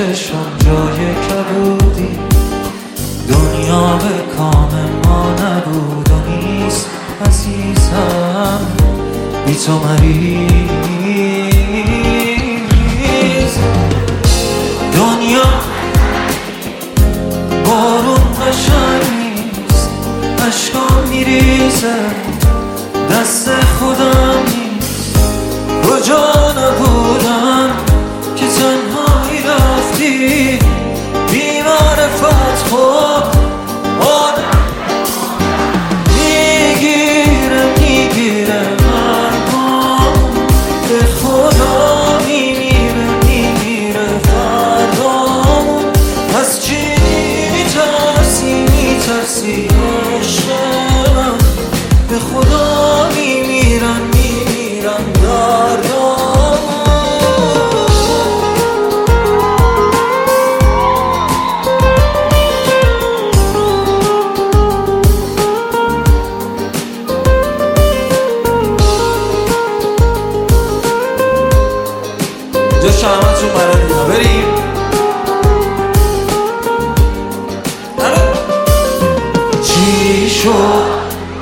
چشم جای کبودی، دنیا به کام ما نبود و نیست عزیزم بی تو مریض. دنیا بارون قشنگ نیست، اشکام میریزه دست خودم نیست. کجا نبودم که تنهایی رفتی بی معرفت خود آدم میگیره مرگم به خدا میمیره فردامون. از چی میترسی عشق من؟ به خدا میمیرم دردامون. جا شهمتون برای دینا بریم. چی شد؟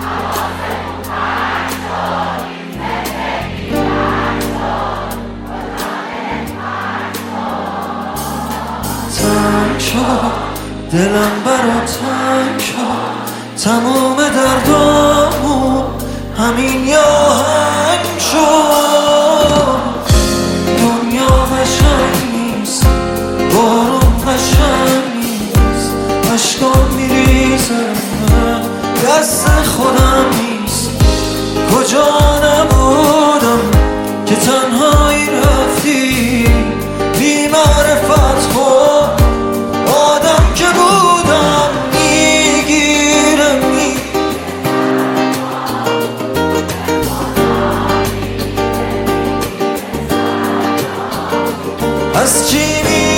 تنگ شد دلم برا تنگ شد، تموم دردامون همین یه آهنگ شد. دنیا قشنگ نیست، بارون قشنگ نیست، اشکام میریزه دست خودم نیست. کجا نبودم که تنهایی رفتی بی معرفت خود آدم که بودم میگیره از چی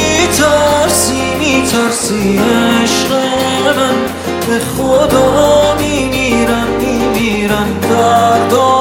میترسی عشق من؟ به خدا میمیرم دردام.